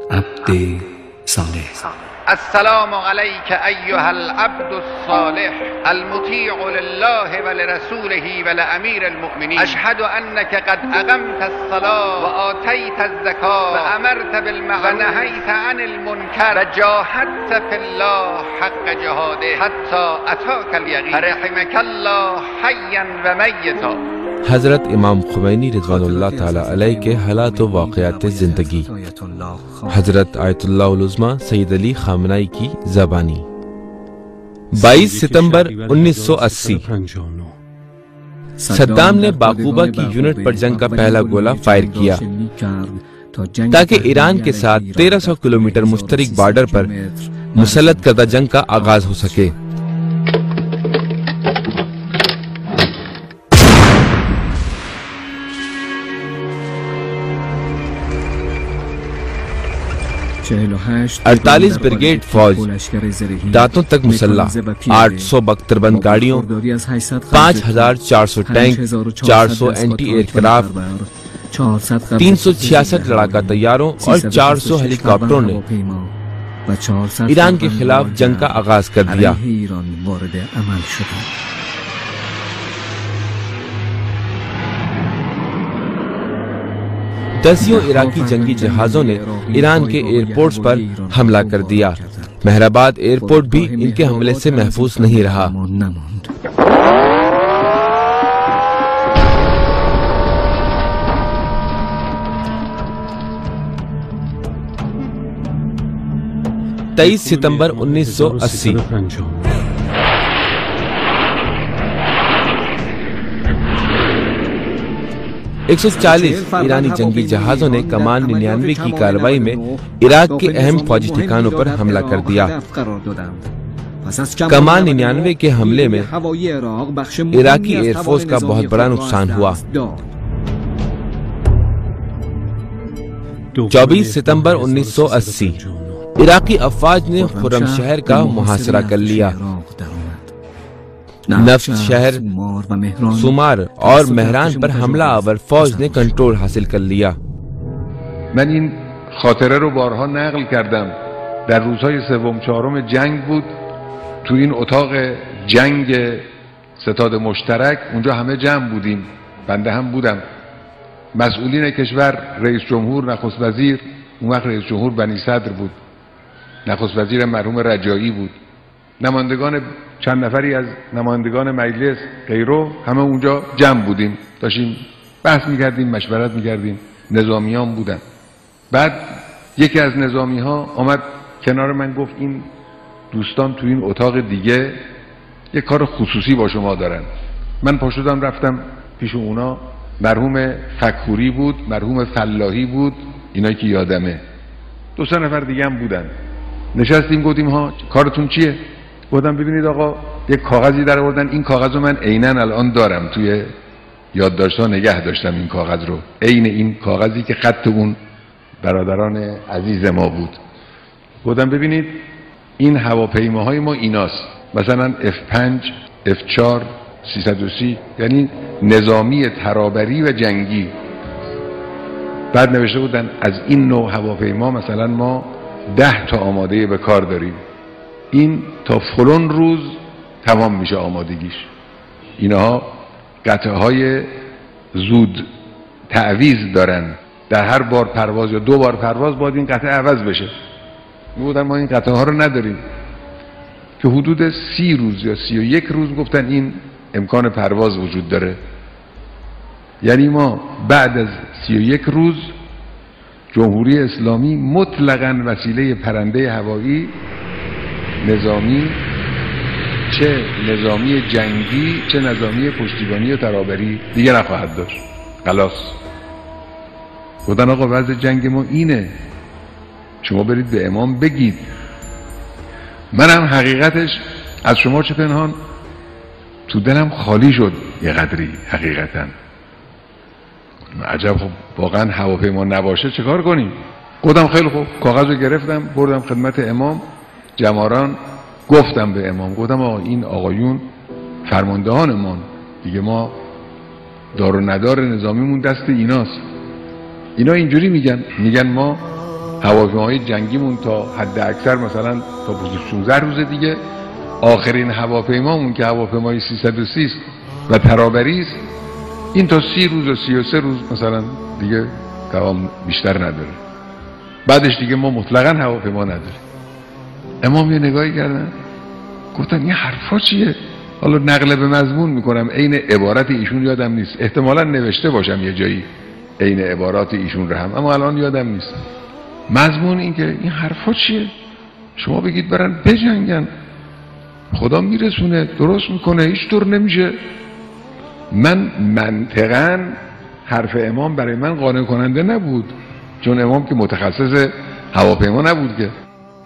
عبد صالح. السلام علیک ایها العبد الصالح المطیع لله ولرسوله ولامیر المؤمنین اشهد انک قد اقمت الصلاة وآتیت الزکاة وامرت بالمعروف ونهیت عن المنکر وجاهدت فی الله حق جهاده حتی اتاک الیقین فرحمک الله حیا و میتا. حضرت امام خمینی رضوان اللہ تعالی علیہ کے حالات و واقعات زندگی. حضرت آیت اللہ العظمی سید علی خامنائی کی زبانی. 22 ستمبر 1980 صدام نے باقوبہ کی یونٹ پر جنگ کا پہلا گولہ فائر کیا تاکہ ایران کے ساتھ 1300 کلومیٹر مشترک بارڈر پر مسلط کردہ جنگ کا آغاز ہو سکے. اڑتالیس بریگیڈ فوج دانتوں تک مسلح، 800 بختربند گاڑیوں، 5400 ٹینک، 400 اینٹی ایئر کرافٹ، 366 لڑاکا طیاروں اور 400 ہیلی کاپٹروں نے ایران کے خلاف جنگ کا آغاز کر دیا. دسیوں عراقی جنگی جہازوں نے ایران کے ایئرپورٹس پر حملہ کر دیا. مہرآباد ایئرپورٹ بھی ان کے حملے سے محفوظ نہیں رہا. تئیس ستمبر 1980 140 ایرانی جنگی جہازوں نے کمان 99 کی کارروائی میں عراق کے اہم فوجی ٹھکانوں پر حملہ کر دیا. کمان 99 کے حملے میں عراقی ایئر فورس کا بہت بڑا نقصان ہوا. 24 ستمبر 1980 عراقی افواج نے خرم شہر کا محاصرہ کر لیا. نفت شہر، سومار اور مهران پر حملہ آور فوج نے کنٹرول حاصل کر لیا. من این خاطره رو بارها نقل کردم. در روزهای سوم چهارم جنگ بود. تو این اتاق جنگ ستاد مشترک اونجا همه جمع بودیم. بنده هم بودم. مسئولین کشور، رئیس جمهور، نخست وزیر، اون وقت رئیس جمهور بنی صدر بود. نخست وزیر مرحوم رجایی بود. نمایندگان چند نفری از نمایندگان مجلس غیرو همه اونجا جمع بودیم، داشتیم بحث میکردیم، مشورت میکردیم. نظامیان بودن. بعد یکی از نظامی ها آمد کنار من گفت این دوستان تو این اتاق دیگه یک کار خصوصی با شما دارن. من پاشدم رفتم پیش اونا. مرحوم فکوری بود، مرحوم فلاحی بود، اینایی که یادمه، 2-3 نفر دیگه هم بودن. نشستیم گفتیم ها کارتون چیه؟ گفتم ببینید آقا یک کاغذی در آوردن. این کاغذ رو من عیناً الان دارم، توی یادداشت‌ها نگه داشتم این کاغذ رو، عین این کاغذی که خط اون برادران عزیز ما بود. گفتم ببینید این هواپیماهای ما ایناست، مثلا F5 F4 330، یعنی نظامی ترابری و جنگی. بعد نوشته بودن از این نوع هواپیما مثلا ما 10 تا آماده به کار داریم. این تا فلان روز تمام میشه آمادگیش. اینها قطعه های زود تعویض دارن. در هر بار پرواز یا 2 بار پرواز باید این قطعه عوض بشه. میگفتن ما این قطعه ها رو نداریم. که حدود 30 روز یا 31 روز گفتن این امکان پرواز وجود داره. یعنی ما بعد از 31 روز جمهوری اسلامی مطلقاً وسیله پرنده هوایی نظامی، چه نظامی جنگی چه نظامی پشتیبانی و ترابری دیگه نخواهد داشت. خلاص. گفتن آقا وضع جنگ ما اینه، شما برید به امام بگید. منم حقیقتش از شما چه پنهان تو دلم خالی شد یه قدری حقیقتا. عجب، خب واقعا هواپیما نباشه چه کار کنیم؟ گفتم خیلی خوب، کاغذ رو گرفتم بردم خدمت امام. جماران گفتم به امام، گفتم آقا این آقایون فرماندهانمان دیگه، ما دار و ندار نظامیمون دست ایناست. اینا اینجوری میگن ما هواپیماهای جنگیمون تا حد اکثر مثلا تا 16 روز دیگه، آخرین هواپیمامون که هواپیمای 330 است و ترابری است، این تا 30 روز و 33 روز مثلا دیگه دوام بیشتر نداره. بعدش دیگه ما مطلقاً هواپیما نداریم. امام یه نگاهی کردن گفتن این حرفا چیه؟ حالا نقل به مضمون میکنم، عین عبارت ایشون یادم نیست، احتمالاً نوشته باشم یه جایی عین عبارات ایشون رو هم، اما الان یادم نیست. مضمون این که این حرفا چیه؟ شما بگید برن بجنگن، خدا میرسونه، درست میکنه، هیچ طور نمیشه. من منطقاً حرف امام برای من قانع کننده نبود، چون امام که متخصص هواپیما نبود که.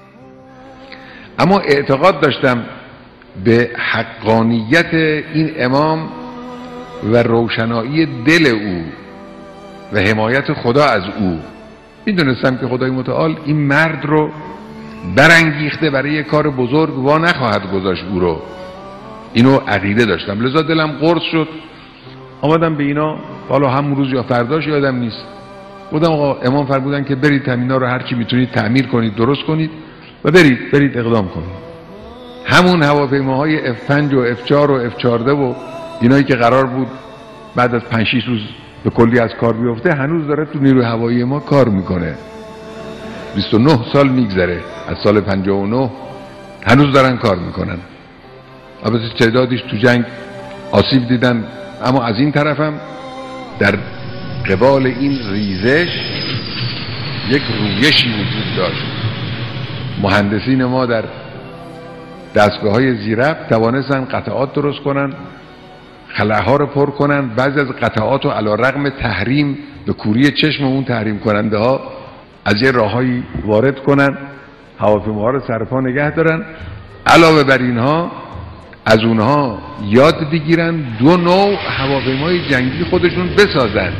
اما اعتقاد داشتم به حقانیت این امام و روشنایی دل او و حمایت خدا از او. میدونستم که خدای متعال این مرد رو برانگیخته برای یک کار بزرگ، وا نخواهد گذاشت او رو. اینو عقیده داشتم، لذا دلم قرص شد. آمدم به اینا، حالا همون روز یا فرداش یادم نیست، گفتم آقا امام فرمودن که برید همینا رو هر چی میتونید تعمیر کنید، درست کنید و برید اقدام کنید. همون هواپیماهای F5 و F4 و F14 و اینایی که قرار بود بعد از 5-6 روز به کلی از کار بیفته، هنوز داره تو نیروی هوایی ما کار میکنه. 29 سال میگذره از سال 59 هنوز دارن کار میکنن. البته تعدادیش تو جنگ آسیب دیدن، اما از این طرفم در قبال این ریزش یک رویشی وجود داشت. مهندسین ما در دستگاه‌های زیربط توانستن قطعات درست کنن، خلاها رو پر کنن، بعضی از قطعات رو علی‌رغم تحریم به کوری چشم اون تحریم کننده ها از یه راههایی وارد کنن، هواپیماها رو سرپا نگه دارن. علاوه بر اینها از اونها یاد بگیرن 2 نوع هواپیمای جنگی خودشون بسازن.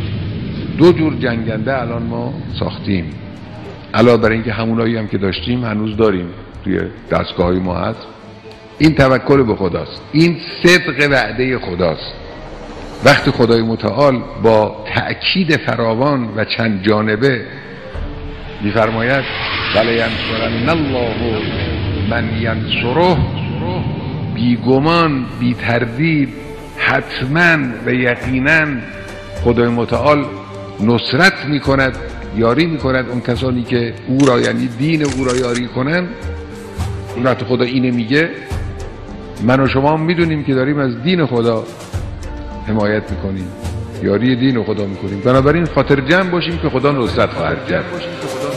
2 جور جنگنده الان ما ساختیم، علاوه بر اینکه همونایی هم که داشتیم هنوز داریم توی دستگاه‌های ما هست. این توکل به خداست، این صدق وعده خداست. وقتی خدای متعال با تأکید فراوان و چند جانبه می‌فرماید وَلَيَنْصُرَنَّ اللَّهُ مَنْ يَنْصُرُهُ، بیگمان بی تردید حتما و یقینا خدای متعال نصرت میکند، یاری میکند اون کسانی که او را، یعنی دین او را یاری کنند. این وقت خدا اینه میگه، من و شما میدونیم که داریم از دین خدا حمایت میکنیم، یاری دین خدا میکنیم. بنابراین خاطر جمع باشیم که خدا نصرت خواهد کرد.